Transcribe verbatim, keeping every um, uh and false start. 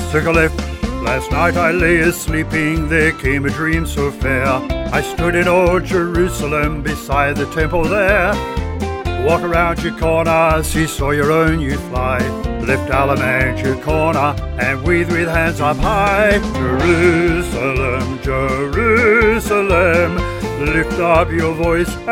took a left. Last night I lay a-sleeping, there came a dream so fair. I stood in old Jerusalem beside the temple there. Walk around your corner, see saw your own you fly. Lift element your corner and breathe with hands up high. Jerusalem, Jerusalem, lift up your voice